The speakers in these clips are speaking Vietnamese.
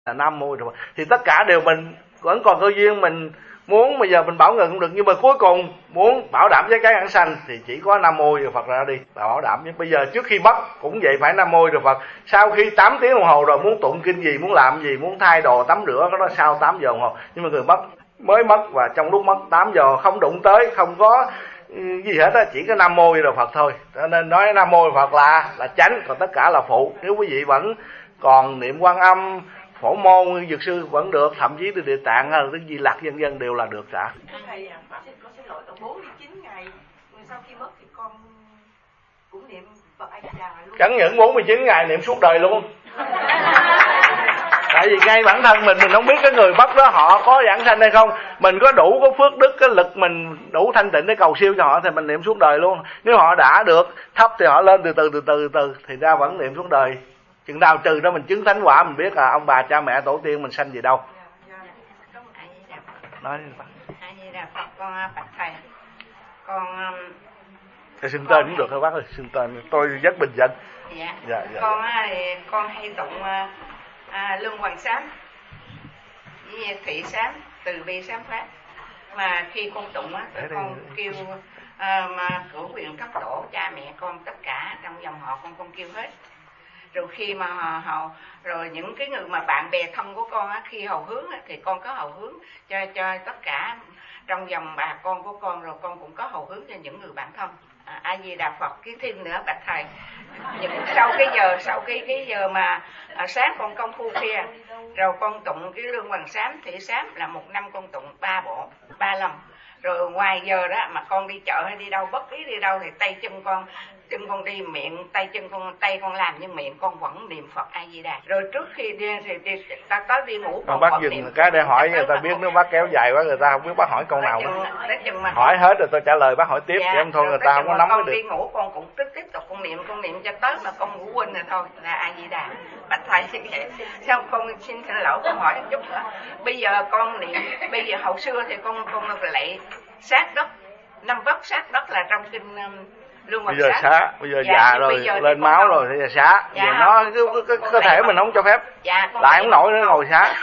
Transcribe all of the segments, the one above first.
là Nam Mô Phật. Thì tất cả đều mình vẫn còn cơ duyên, mình muốn bây giờ mình bảo ngừng không được, nhưng mà cuối cùng muốn bảo đảm với cái ăn sanh thì chỉ có Nam Mô Phật ra đi là bảo đảm. Nhưng bây giờ trước khi mất cũng vậy, phải Nam Mô Phật. Sau khi 8 tiếng đồng hồ rồi muốn tụng kinh gì, muốn làm gì, muốn thay đồ tắm rửa, cái đó sau 8 giờ đồng hồ. Nhưng mà người mất mới mất, và trong lúc mất 8 giờ không đụng tới, không có gì hết á, chỉ có Nam Mô Phật thôi. Cho nên nói Nam Mô Phật là chánh, còn tất cả là phụ. Nếu quý vị vẫn còn niệm Quan Âm, Phổ Môn, Dược Sư vẫn được, thậm chí từ Địa Tạng hay là Đức Di Lặc vân vân đều là được cả. Thầy, con xin lỗi, 49 ngày sau khi mất thì con cũng niệm Phật A Di Đà luôn. Chẳng những 49 ngày niệm suốt đời luôn. Tại vì ngay bản thân mình không biết cái người mất đó họ có giảng sanh hay không, mình có đủ có phước đức, cái lực mình đủ thanh tịnh để cầu siêu cho họ thì mình niệm suốt đời luôn. Nếu họ đã được thấp thì họ lên từ từ thì ra vẫn niệm suốt đời. Chừng nào trừ đó mình chứng thánh quả, mình biết là ông bà cha mẹ tổ tiên mình sanh gì đâu. Nói đi Phật. A Di Đà Phật, con bạch thầy, con thầy xưng tên cũng được thôi bác ơi, xưng tên tôi rất bình dân. Dạ. Con hay tụng Luân Hoàng Sám với Thị Sám, Từ Bi Sám Pháp. Mà khi con tụng á, con kêu mà cửu quyền cấp độ cha mẹ con tất cả trong dòng họ con kêu hết. Rồi khi mà họ rồi những cái người mà bạn bè thân của con á, khi hầu hướng á, thì con có hầu hướng cho tất cả trong dòng bà con của con, rồi con cũng có hầu hướng cho những người bạn thân. A Di Đà Phật. Cái thêm nữa bạch thầy, sau cái giờ mà sáng con công phu kia, rồi con tụng cái Lương Hoàng Sám, Thị Sám là một năm con tụng 3 bộ 3 lần. Rồi ngoài giờ đó mà con đi chợ hay đi đâu, bất cứ đi đâu thì tay chân con đi, miệng tay con làm, nhưng miệng con vẫn niệm Phật A Di Đà. Rồi trước khi đi thì ta tới đi ngủ con bác dừng cái để hỏi người ta biết, nếu bác kéo dài quá người ta không biết bác hỏi câu nào. Hỏi hết rồi tôi trả lời bác hỏi tiếp, chứ em thôi người ta không có nắm con được. Đi ngủ con cũng tiếp tục con niệm cho tới mà con ngủ quên rồi thôi là A Di Đà. Bạch thầy sao con xin lỗi con hỏi một chút nữa. Bây giờ con niệm, bây giờ hồi xưa thì con lại sát đất, 5 vất sát đất là trong kinh Lương Hoàng Bây giờ xá, bây giờ già rồi, bây giờ lên máu rồi thì giờ xá. Giờ nó cái cơ thể mình không cho phép. Lại không nổi nữa ngồi xá.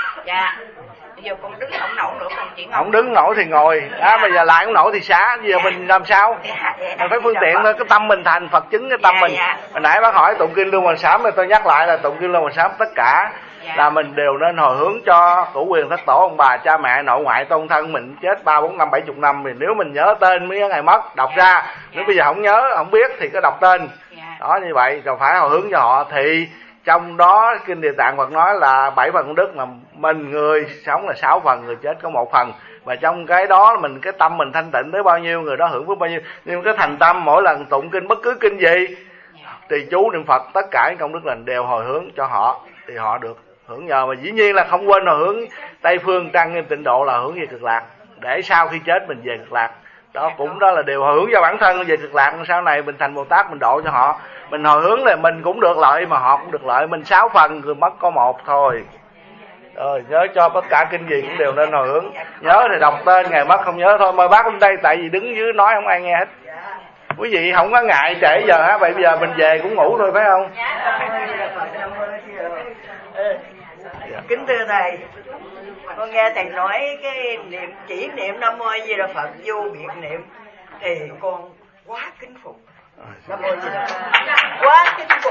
Bây giờ con đứng không nổi nữa, con chỉ ngồi. Không đứng nổi thì ngồi. Bây giờ lại không nổi thì xá. Bây giờ mình làm sao? Mình phải phương tiện thôi, cái tâm mình thành Phật chứng cái tâm mình. Hồi nãy bác hỏi tụng kinh Lương Hoàng Sám, tôi nhắc lại là tụng kinh Lương Hoàng Sám tất cả là mình đều nên hồi hướng cho cửu quyền thất tổ, ông bà cha mẹ nội ngoại tôn thân mình chết 3, 4, 5, 70 năm thì nếu mình nhớ tên mấy ngày mất đọc ra, nếu bây giờ không nhớ không biết thì cứ đọc tên đó, như vậy rồi phải hồi hướng cho họ. Thì trong đó kinh Địa Tạng Phật nói là 7 phần công đức, mà mình người sống là 6 phần, người chết có 1 phần. Và trong cái đó mình cái tâm mình thanh tịnh tới bao nhiêu, người đó hưởng phước bao nhiêu. Nhưng cái thành tâm mỗi lần tụng kinh bất cứ kinh gì thì chú niệm Phật, tất cả những công đức lành đều hồi hướng cho họ thì họ được hưởng nhờ. Mà dĩ nhiên là không quên hồi hướng Tây Phương Trăng Nghiêm Tịnh Độ là hướng về Cực Lạc, để sau khi chết mình về Cực Lạc. Đó cũng đó là điều hồi hướng cho bản thân về Cực Lạc, sau này mình thành Bồ Tát mình độ cho họ. Mình hồi hướng là mình cũng được lợi mà họ cũng được lợi. Mình 6 phần, người mất có 1 thôi. Rồi nhớ cho tất cả kinh gì cũng đều nên hồi hướng. Nhớ thì đọc tên, ngày mất không nhớ thôi. Mời bác lên đây, tại vì đứng dưới nói không ai nghe hết. Quý vị không có ngại trễ giờ hả? Vậy bây giờ mình về cũng ngủ thôi phải không? Kính thưa thầy, con nghe thầy nói cái chỉ niệm Nam Mô A Di Đà Phật vô biệt niệm thì con quá kính phục. Nam Mô A Di Đà Phật quá kính phục.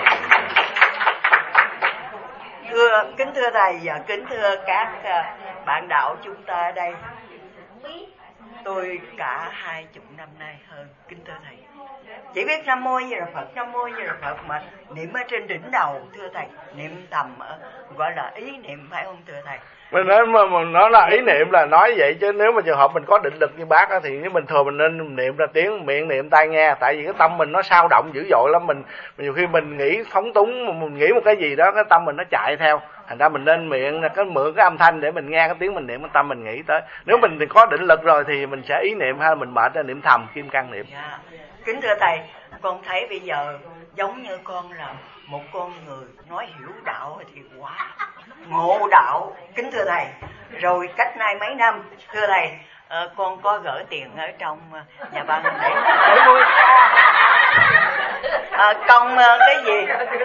Kính thưa thầy và kính thưa các bạn đạo chúng ta ở đây, tôi cả 20 năm nay hơn, kính thưa thầy, chỉ biết Nam Mô A Di Đà Phật, Nam Mô A Di Đà Phật mà niệm ở trên đỉnh đầu, thưa thầy, niệm thầm gọi là ý niệm phải không thưa thầy? Mình nói là ý niệm là nói vậy, chứ nếu mà trường hợp mình có định lực như bác á, thì nếu bình thường mình nên niệm ra tiếng, miệng niệm tai nghe. Tại vì cái tâm mình nó sao động dữ dội lắm, mình nhiều khi mình nghĩ phóng túng, mình nghĩ một cái gì đó cái tâm mình nó chạy theo. Thành ra mình nên miệng cái mượn cái âm thanh để mình nghe cái tiếng mình niệm, cái tâm mình nghĩ tới. Nếu mình có định lực rồi thì mình sẽ ý niệm, hay là mình mệt ra niệm thầm, kim cang niệm. Kính thưa thầy, con thấy bây giờ giống như con là một con người nói hiểu đạo thì quá ngộ đạo, kính thưa thầy. Rồi cách nay mấy năm, thưa thầy, con có gửi tiền ở trong nhà băng để vui. công cái gì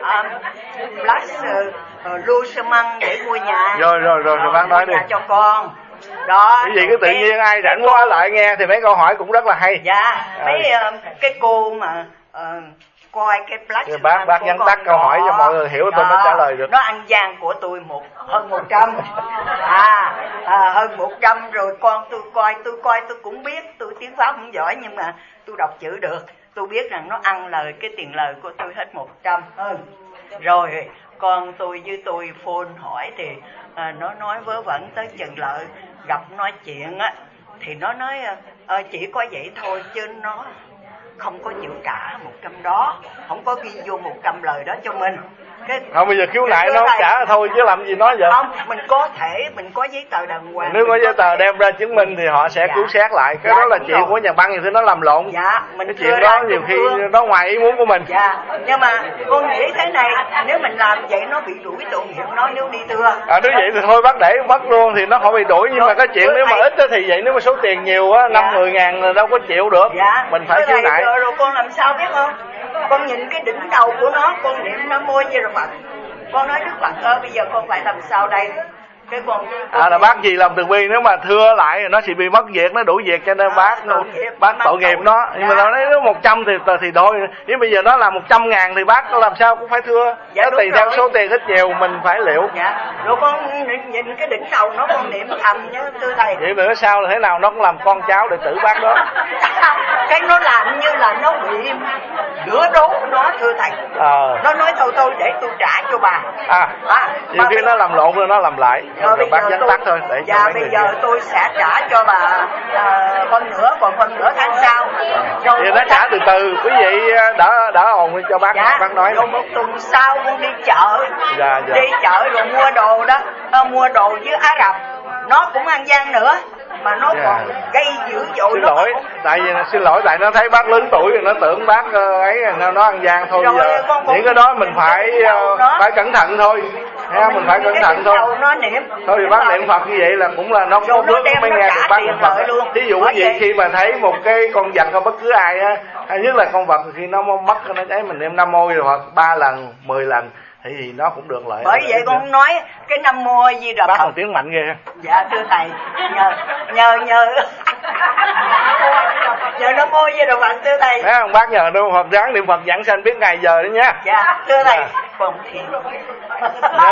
plus lưu sơ măng để mua nhà. Rồi bác nói đi. Nhà cho con. Đó. Cái gì cứ tự nhiên ai rảnh quá lại nghe thì mấy câu hỏi cũng rất là hay. Dạ, mấy cái cô mà coi cái plus bác nhắn tắt câu hỏi cho mọi người hiểu tôi mới trả lời được. Nó ăn gian của tôi hơn 100. Hơn 100 rồi con tôi coi tôi cũng biết, tôi tiếng Pháp không giỏi nhưng mà tôi đọc chữ được. Tôi biết rằng nó ăn lời cái tiền lời của tôi hết 100 hơn. Rồi con tôi với tôi phone hỏi thì nó nói vớ vẩn tới chừng Lợi gặp nói chuyện á thì nó nói chỉ có vậy thôi chứ nó không có chịu trả 100 đó, không có ghi vô 100 lời đó cho mình. Không, bây giờ khiếu nại nó không trả thôi chứ làm gì nói vậy. Không, mình có giấy tờ đàng hoàng. Nếu có giấy tờ đem ra chứng minh thì họ sẽ cứu xét lại. Cái đó là chuyện của nhà băng, nhiều khi nó làm lộn. Dạ, cái chuyện đó nhiều khi nó ngoài ý muốn của mình. Dạ, nhưng mà con nghĩ thế này, nếu mình làm vậy nó bị đuổi tội nghiệp nó nếu đi thưa. Nếu vậy thì thôi bác để mất luôn thì nó không bị đuổi, nhưng mà cái chuyện nếu mà ít thì vậy, nếu mà số tiền nhiều á, 5-10 ngàn là đâu có chịu được. Dạ. Mình phải khiếu nại. Rồi con làm sao biết không? Con nhìn cái đỉnh đầu của nó, con niệm Nam Mô Di Đà Phật. Con nói Đức Phật ơi, bây giờ con phải làm sao đây? Cái con là bác gì làm từ bi, nếu mà thưa lại thì nó sẽ bị mất việc, nó đuổi việc, cho nên bác tội nghiệp nó. Nhưng mà nó nói nếu 100 thì thôi. Nếu bây giờ nó là 100 ngàn thì bác làm sao cũng phải thưa. Dạ, nó tùy theo số tiền ít nhiều mình phải liệu. Dạ. Rồi con nhìn cái đỉnh đầu nó, con niệm thầm nhớ thưa thầy. Vậy nữa sao là thế nào nó cũng làm con cháu đệ tử bác đó. Cái nó làm như là nó bị nửa đố của nó thưa thầy. Nó nói thôi để tôi trả cho bà. Nhiều khi nó làm lộn rồi nó làm lại. Rồi bác nhắn tắt thôi để cho bây giờ tôi sẽ trả cho bà phần nửa tháng sau. Thì nó trả từ từ, quý vị đỡ ồn cho bác. Bác nói. Rồi một tuần sau con đi chợ. Dạ. Đi chợ rồi mua đồ đó, mua đồ với Ả Rập. Nó cũng ăn gian nữa. Mà nó còn gây dữ dội. Xin lỗi tại nó thấy bác lớn tuổi rồi nó tưởng bác ấy nó ăn gian thôi. Giờ những cái đó mình phải cẩn thận thôi. Mình phải cẩn thận thôi. Thôi thì bác niệm Phật như vậy là cũng là nó có bước mới nghe được bác niệm Phật. Thí dụ cái gì khi mà thấy một cái con vật hay bất cứ ai á, hay nhất là con vật khi nó mất nó thấy mình niệm Nam Mô Di Đà Phật 3 lần 10 lần thì nó cũng được lợi. Bởi vậy con nói cái Nam Mô Di Đà Phật. Bác còn tiếng mạnh ghê. Dạ thưa thầy, nhờ Nam Mô Di Đà Phật thưa thầy. Thấy không bác, nhờ Nam Mô Phật ráng niệm Phật giảng sanh biết ngày giờ đó nha. Dạ thưa thầy.